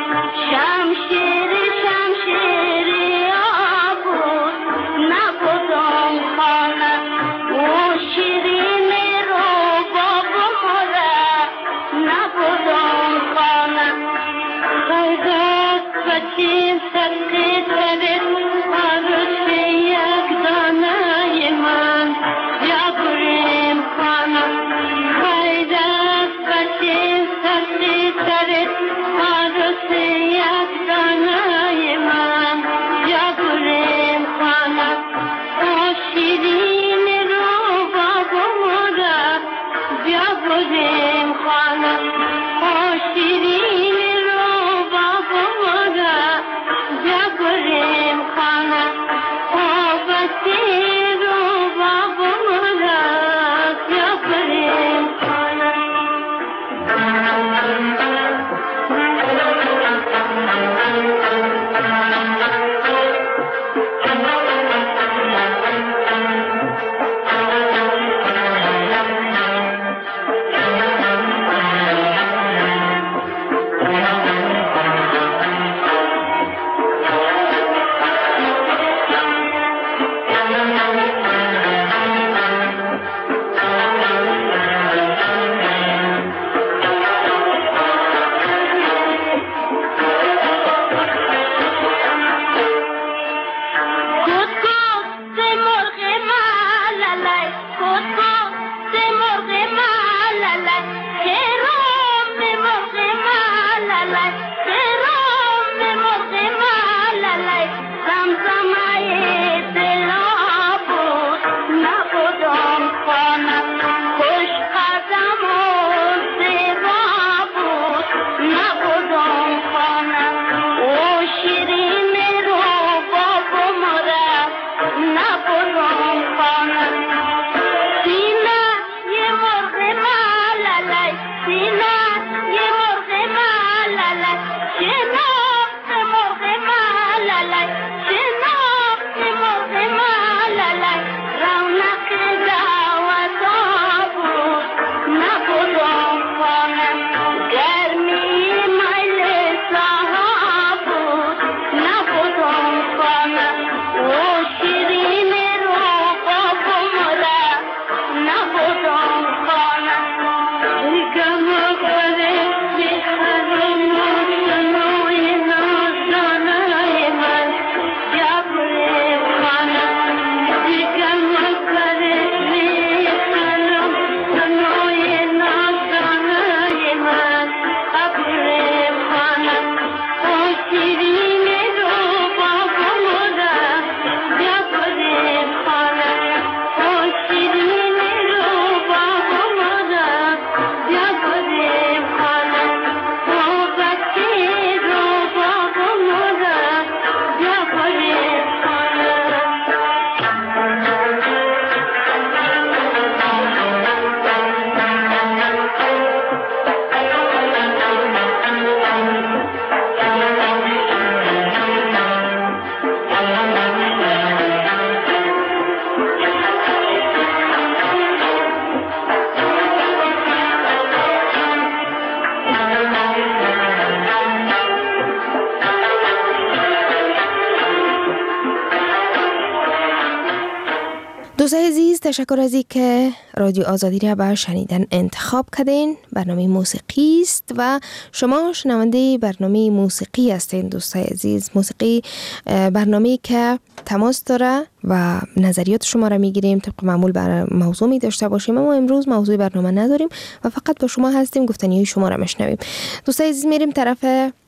دوستای عزیز، تشکر از اینکه رادیو آزادی را به شنیدن انتخاب کردین. برنامه موسیقی است و شما شنونده برنامه موسیقی هستین. دوستای عزیز، موسیقی برنامه‌ای که تماس داره و نظریات شما را میگیریم، طبق معمول بر موضوع می داشته باشیم. اما امروز موضوع برنامه نداریم و فقط با شما هستیم، گفتنی شما را میشنویم. دوستای عزیز، میریم طرف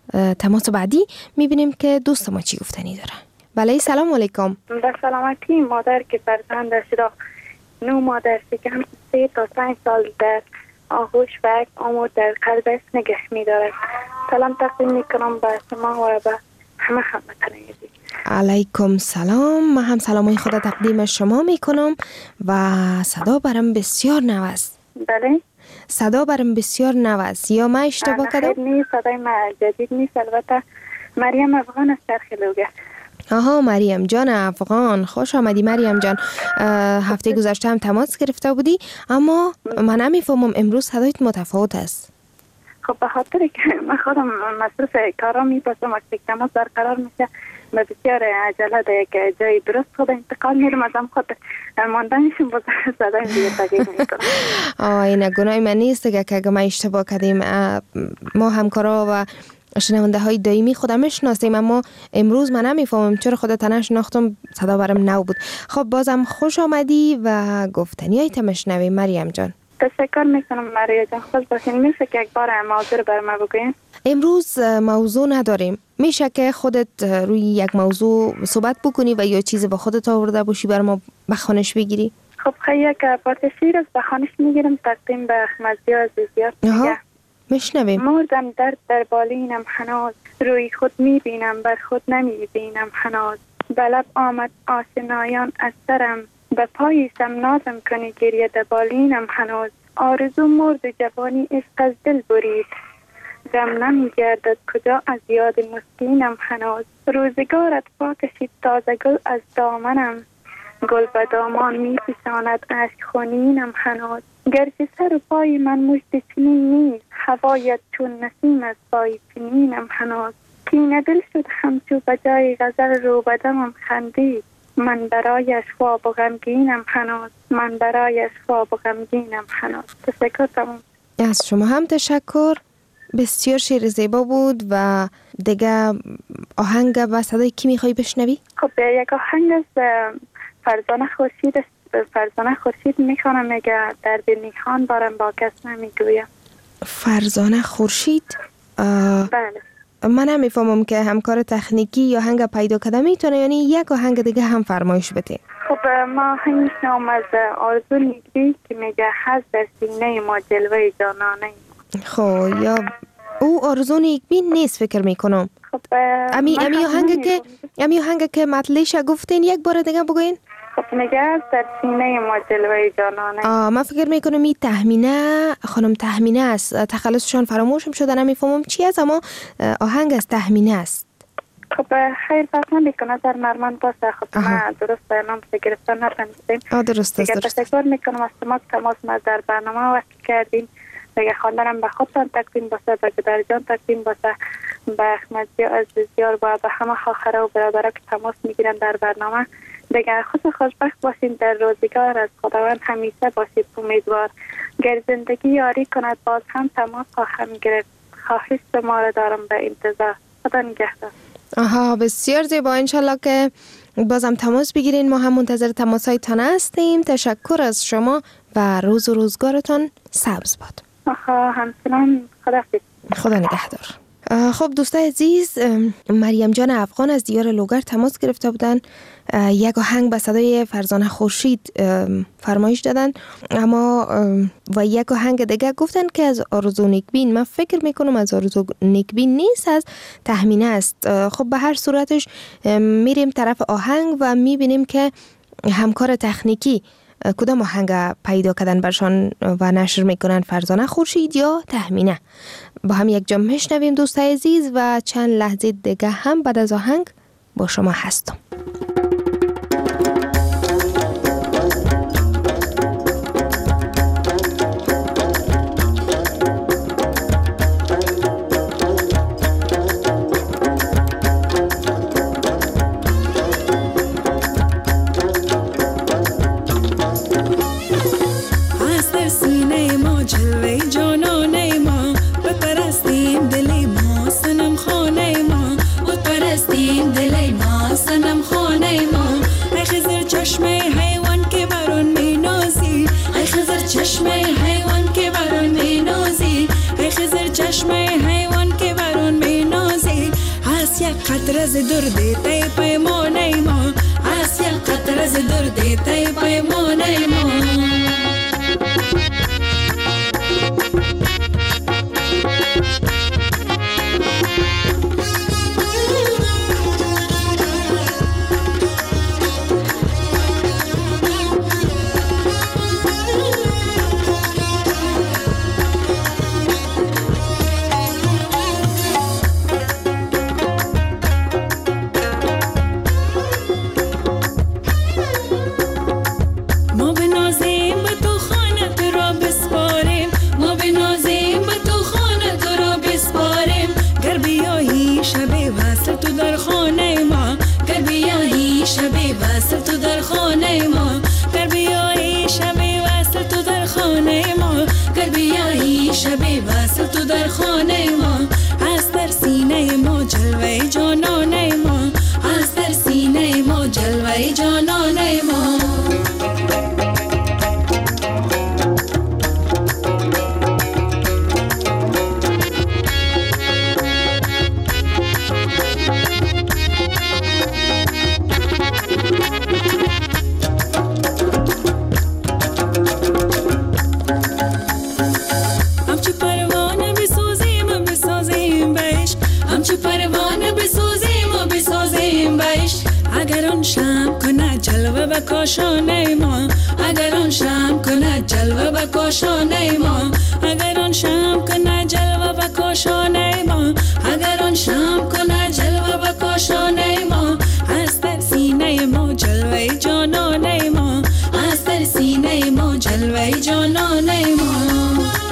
تماس بعدی، میبینیم که دوست ما چی گفتنی داره. بله، سلام علیکم. در سلامتی مادر که فرزند را نو مادر سکم سه تا پنج سال در آغوش و آمود در قلبش نگه می دارد. سلام تقدیم می کنم به شما و به همه هموطنان عزیز. علیکم سلام. من هم سلامای خدا تقدیم شما می کنم و صدا برم بسیار نواز. بله؟ صدا برم بسیار نواز. یا من اشتباه کردم؟ خیر نیست، صدای من جدید نیست. البته مریم افغان از سرخلوگه. آها، مریم جان افغان، خوش آمدی مریم جان. هفته گذشته هم تماس گرفته بودی، اما من نمیفهمم امروز صدایت متفاوت است. خب خب به خاطر که من خودم مصروف کارا میباشم، وقتی تماس برقرار میشه و بسیار عجله در یک جای درست خود انتقال میرم، ازم خود ماندنشون بزرگ زدن دیگه تغییر میکنم. آه این گناه من نیست که اگه ما اشتباه کردیم. ما همکارا و شنونده های دائمی خودم میشناسیم، اما امروز من نمیفهمم چرا خودت نشناختم، صدا برم نو بود. خب بازم خوش آمدی و گفتنی های تمشنوی مریم جان. تشکر میکنم مریم جان، خوش باشین. میشه که یک بار موضوع رو بر ما بگوین؟ امروز موضوع نداریم، میشه که خودت روی یک موضوع صحبت بکنی و یا چیزی با خودت آورده باشی بر ما بخوانش بگیری؟ خب خیلی یک پارت شیر از بخوانش میگیرم تقدیم به احمدی عزیزیار. آها میشنویم. مردم درد در بالینم هنوز، روی خود میبینم بر خود نمیبینم هنوز. به لب آمد آشنایان از سرم، به پاییسم نازم کنی گریه در بالینم هنوز. آرزو مرد جوانی عشق از دل برید، غم نمیگردد کجا از یاد مسکینم هنوز. روزگارت پا کشید تازه گل از دامنم، گل به دامان می پیچاند اشک خونینم هنوز. گرچه سر و پای من مشت چنین نیست، هوایت چون نسیم از پای چنینم هنوز. کینه دل شد همچو بجای غزل رو بدمم خندید، من برایش خواب و غمگینم هنوز. من برایش خواب و غمگینم هنوز. تشکر تمام. از شما هم تشکر، بسیار شعر زیبا بود. و دیگه آهنگ و صدای کی میخوای بشنوی؟ خب یک آهنگ از فرزانه خورشید فرزانه خورشید میخوانم، میگه در نیخان بارم با کس نمیگویم. فرزانه خورشید؟ بله. من نمیفهمم که همکار تکنیکی یا آهنگ پیدا کرده میتونه، یعنی یک آهنگ دیگه هم فرمایش بده. خب ما آهنگ نام از آرزو نیکبی که میگه هست در سینه ما جلوه جانانه. خب یا او آرزو نیکبی نیست فکر میکنم. خب امی امی آهنگ که امی آهنگ که مطلعش گفتین یک بار دیگه بگوین. خب میگه در سینه ما جلوه جانانه. آه من فکر میکنم این تهمینه خانم تهمینه است، تخلصشان فراموشم شده، نمیفهمم چی است، اما آهنگ از تهمینه است. خب خیر پس نمیکنه در مرمان باشه. خب ما درست نام گرفتن نپندیدیم. آه درست است. تشکر میکنم از شما تماس ما در برنامه وقت کردین. دیگه خواندنم به خودتان تقدیم باشه، به گدر جان تقدیم باشه، به احمدی عزیزیار و به همه خواهر و برادرها که تماس میگیرن در برنامه. دیگه خوش خوشبخت باشین، در روزگار از خداوند همیشه باشید امیدوار. گر زندگی یاری کند باز هم تماس خواهم گرفت، خواهش شما را دارم به انتظار. خدا نگهدار. آها بسیار زیبا، انشالله که بازم تماس بگیرین، ما هم منتظر تماسایتان هستیم. تشکر از شما و روز و روزگارتان سبز باد. آها همچنان، خدا خدا نگهدار. خب دوستای عزیز، مریم جان افغان از دیار لوگر تماس گرفته بودن، یک آهنگ به صدای فرزانه خورشید فرمایش دادن، اما و یک آهنگ دیگه گفتن که از آرزو نیکبین. من فکر میکنم از آرزو نیکبین نیست، از تهمینه است. خب به هر صورتش میریم طرف آهنگ و میبینیم که همکار تکنیکی کدام آهنگ پیدا کردن برشان و نشر میکنن، فرزانه خورشید یا تهمینه. با هم یک جا میشنویم دوستای عزیز و چند لحظه دیگه هم بعد از آهنگ با شما هستم. قطره ز درد تای پیمانه ما، هست یک قطره ز درد تای پیمانه ما. ما به نازی تو در خانه ما، گر بیایی شب وصل تو در خانه ما، گر بیایی شب وصل تو در خانه ما، گر بیایی شب وصل تو در خانه ما، از در سینه ما جلوه جانانه ما، از در سینه ما جلوه جانانه ما. به کاشانه ما، اگر آن شم کنه جلوه به کاشانه ما، اگر آن شم کنه جلوه به کاشانه ما، اگر آن شم کنه جلوه به کاشانه ما، از در سینه ما جلوه جانانه ما، از در سینه ما جلوه جانانه ما.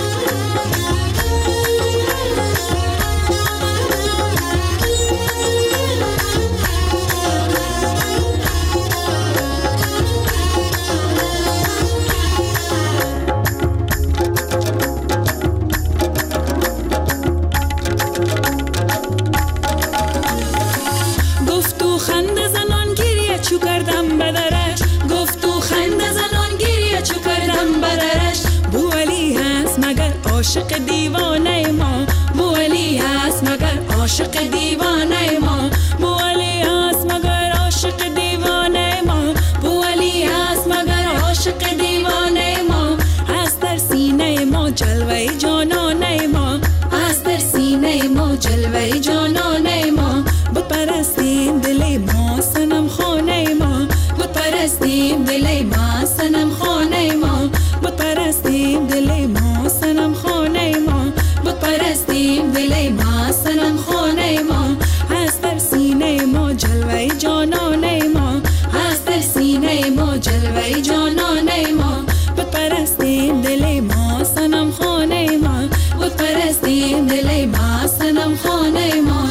عاشق دیوانه ما، بولی هست مگر عاشق دیوانه ما، بولی هست مگر عاشق دیوانه ما، بولی هست مگر عاشق دیوانه ما، از در سینه ما جلوه جانانه ما، از در سینه ما جلوه جانانه ما، بپرستیم دل ما صنم خانه ما، بپرستیم دل ما صنم خانه ما، بپرستیم دل ما صنم خانه ما، بپرستیم دل ما صنم خانه ما، از در سینه ما جلوه جانانه ما، از در سینه ما جلوه جانانه ما، بپرستیم دل ما صنم خانه ما، بپرستیم دل ما صنم خانه ما.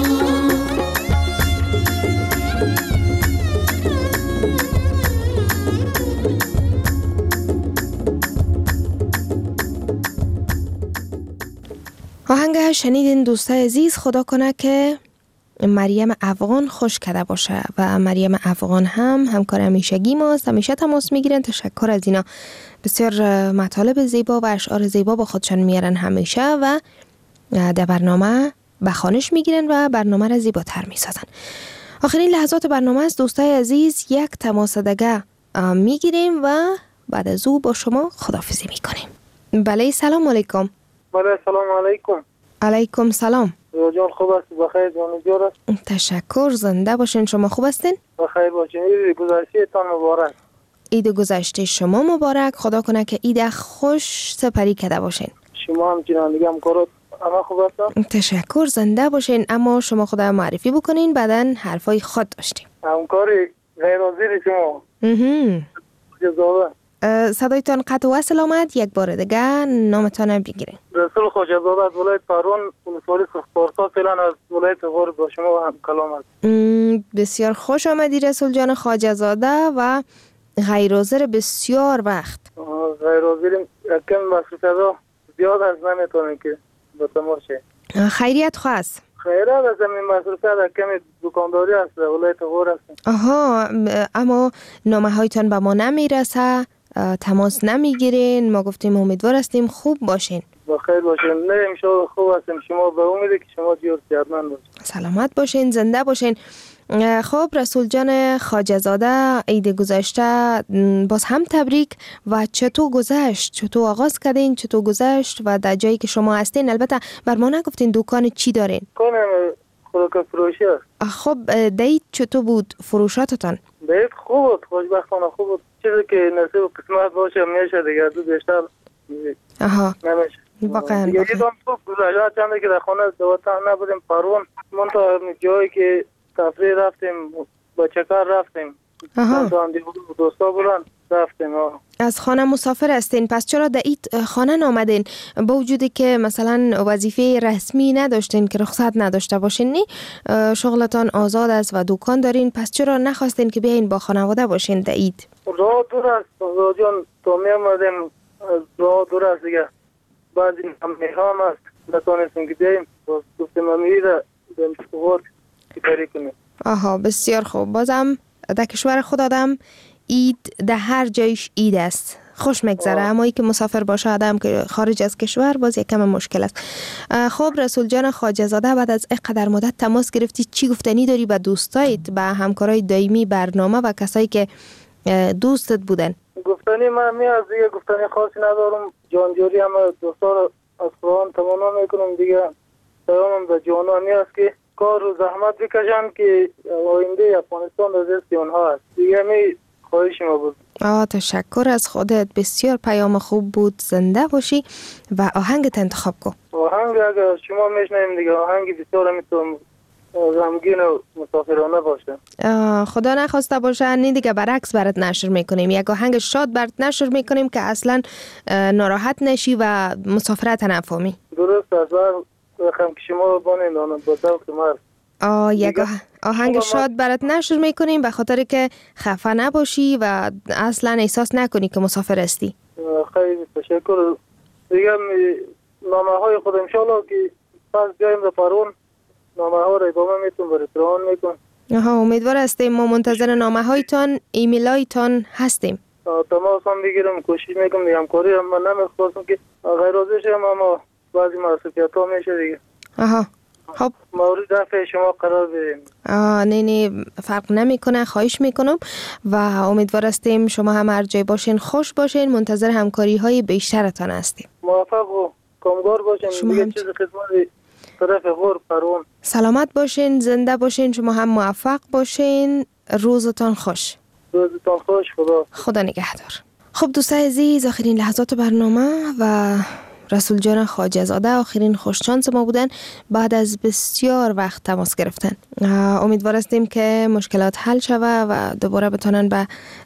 آهنگ شنیدین دوستای عزیز، خدا کنه که مریم افغان خوش کرده باشه و مریم افغان هم همکار همیشگی ماست، همیشه تماس میگیرن. تشکر از اینا، بسیار مطالب زیبا و اشعار زیبا با خودشان میارن همیشه و در برنامه به خوانش میگیرن و برنامه را زیباتر میسازن. آخرین لحظات برنامه است دوستای عزیز، یک تماس دیگه میگیریم و بعد از او با شما خداحافظی میکنیم. بله، سلام علیکم. بله، سلام علیکم. علیکم سلام. جان خوب است؟ بخیر جان جور است؟ تشکر، زنده باشین. شما خوب هستین؟ بخیر باشین. عید گذشته‌تان مبارک. عید گذشته شما مبارک. خدا کنه که عید خوش سپری کرده باشین. شما هم چنان دیگه همکارات همه خوب هستن؟ تشکر، زنده باشین. اما شما خدا معرفی بکنین، بعدن حرفای خود داشتیم. همکاری غیر حاضر شما. اها. جزاوه. صدایتان قطع و وصل آمد، یک بار دیگه نامتان بگیرین. رسول خواجه‌زاده از ولایت پروان، ولسوالی سخت‌پارسا، فعلا از ولایت غور با شما هم کلام است. بسیار خوش آمدی رسول جان خواجه‌زاده و غیر حاضر بسیار وقت. غیر حاضریم، یکم مصروفیت‌ها زیاد از نمیتونیم که با تماشه. خیریت خواست؟ خیریت از این مصروفیت یکم دکانداری است، ولایت غور است. آها، اما نامه هایتان به ما نمیرسه، تماس نمیگیرین. ما گفتیم امیدوار هستیم خوب باشین. بخیر باشین. نه انشاءالله خوب هستیم. شما به امیده که شما جور صحتمند باشین. سلامت باشین، زنده باشین. خب رسول جان خواجه‌زاده، عید گذشته باز هم تبریک. و چطور گذشت؟ چطور آغاز کردین؟ چطور گذشت؟ و در جایی که شما هستین، البته بر ما نگفتین دکان چی دارین؟ دکان خوراک فروشی است. خب دید چطور بود فروشاتتان؟ دید خوب بود، خوشبختانه خوب بود. چیزی که نصیب و قسمت باشه میشه دیگه، دو بیشتر آها نمیشه. واقعا دیگه دیدم خوب گذشت. چنده که در خانه دوتا نبودیم پروان، من تا جایی که تفریح رفتیم با چکر رفتیم چند تا هم دیگه دوستا بودن رفتیم. از خانه مسافر هستین، پس چرا در این خانه نامدین؟ با وجودی که مثلا وظیفه رسمی نداشتین که رخصت نداشته باشین، نی شغلتان آزاد است و دکان دارین، پس چرا نخواستین که بیاین با خانواده باشین در عید؟ راه دور است آقا جان، تا می آمدیم راه دور است دیگه، بعضی هم میخوام است نتونستیم که بیاییم، گفتیم امیری را بیم شغل که کاری کنیم. آها بسیار خوب. بازم در کشور خود آدم عید در هر جایش عید است، خوش میگذره، اما ای که مسافر باشه آدم که خارج از کشور باز یک کم مشکل است. خب رسول جان خواجه زاده، بعد از اینقدر مدت تماس گرفتی، چی گفتنی داری به دوستایت، به همکارای دائمی برنامه و کسایی که دوستت بودن؟ گفتنی من می از دیگه گفتنی خاصی ندارم، جانجوری هم دوستا رو از قرآن تمام میکنم دیگه. پیامم به جوانانی است که کار و زحمت بکشن که آینده افغانستان در دست اونها است دیگه. می خواهش ما بود. آه تشکر از خودت، بسیار پیام خوب بود. زنده باشی و آهنگت انتخاب کن. آهنگ اگر شما میشنیم دیگه، آهنگ بسیار میتونم غمگین و مسافرانه باشه. خدا نخواسته باشه نی دیگه برعکس برات نشر میکنیم، یک آهنگ شاد برات نشر میکنیم که اصلا ناراحت نشی و مسافرت نفهمی. درست است. رقم که شما بانید آنم با ذوق مرد. آه یک آهنگ شاد برات نشر میکنیم به خاطر که خفه نباشی و اصلا احساس نکنی که مسافر هستی. خیلی تشکر. دیگه نامه های خود انشالله که پس بیاییم در پرون نامه ها را ادامه میتون برای اتران میکن. آها امیدوار هستیم. ما منتظر نامه هایتان، ایمیل هایتان هستیم. تماس هم بگیرم، کوشش میکنم دیگه، همکاری هم من نمیخواستم که غیر ازش هم اما بعضی مرسوکیت ها میشه دیگه. آها خب مورد دفع شما قرار بدیم. آه نه نه فرق نمیکنه، خواهش میکنم و امیدوار هستیم شما هم هر جای باشین خوش باشین. منتظر همکاری های بیشترتان هستیم. موفق و کامگار باشین. دیگه چیز خدمت طرف غور پرون. سلامت باشین، زنده باشین، شما هم موفق باشین. روزتان خوش. روزتان خوش. خدا خدا نگهدار. خب دوستای عزیز، آخرین لحظات برنامه و رسول جان خواجه زاده آخرین خوششانس ما بودن، بعد از بسیار وقت تماس گرفتن. امیدوار هستیم که مشکلات حل شوه و دوباره بتونن به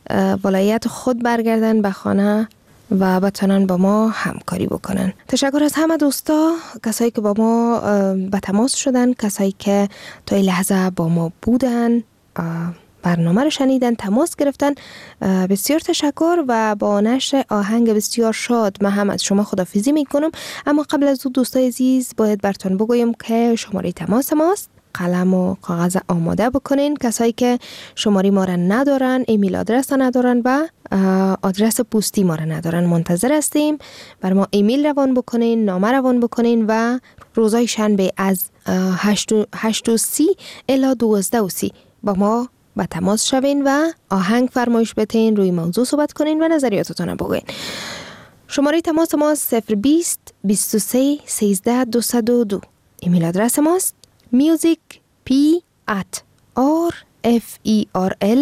ولایت خود برگردن به خانه و بتونن با ما همکاری بکنن. تشکر از همه دوستا، کسایی که با ما به تماس شدن، کسایی که تا این لحظه با ما بودن، برنامه رو شنیدن، تماس گرفتن، بسیار تشکر. و با نشر آهنگ بسیار شاد من هم از شما خداحافظی میکنم. اما قبل از او دوستای عزیز باید براتون بگویم که شماره تماس ماست، قلم و کاغذ آماده بکنین. کسایی که شماره ما را ندارن، ایمیل آدرس را ندارن و آدرس پستی ما را ندارن، منتظر هستیم بر ما ایمیل روان بکنین، نامه روان بکنین و روزای شنبه از هشت و سی الی دوازده و سی با ما با تماس شوین و آهنگ فرمایش بتین، روی موضوع صحبت کنین و نظریاتتون رو بگوین. شماره تماس ما صفر بیست بیست و سه سیزده دویست و دو. ایمیل آدرس ماست music p at r f e r l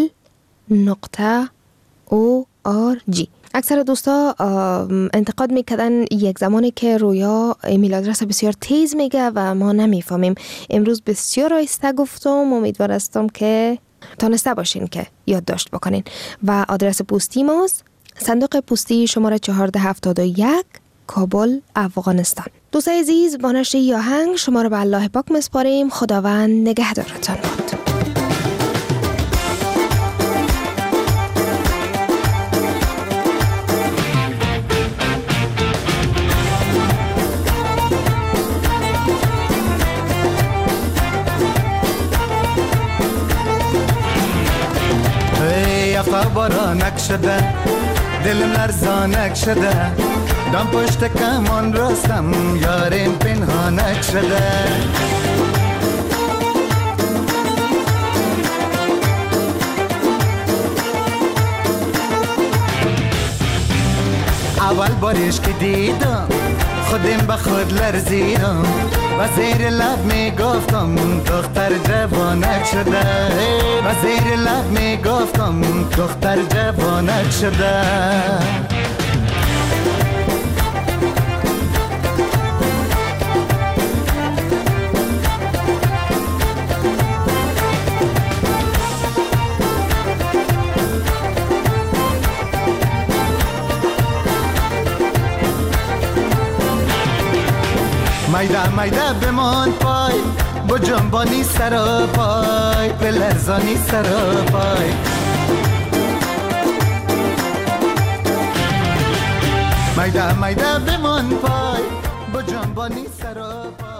نقطه o r g. اکثر دوستا انتقاد میکردن یک زمانی که رویا ایمیل آدرس بسیار تیز میگه و ما نمیفهمیم. امروز بسیار آهسته گفتم، امیدوار هستم که تانسته باشین که یادداشت بکنین. و آدرس پستی ماست صندوق پستی شماره چهارده هفتاد و یک، کابل، افغانستان. دوستای عزیز، با نشر این آهنگ شما را به الله پاک میسپاریم. خداوند نگهدارتان باد. بارانک شده، دلم لرزانک شده، دم پشت کمان راستم یارم پنهانک شده. اول بارش که دیدم خودم به خود لرزیدم و زیر لب می گفتم دختر جوانک شده، و زیر لب می گفتم دختر جوانک شده. میده بمان پای با جنبانی سر پای به لرزانی سر پای میده میده بمان پای با جنبانی سر پای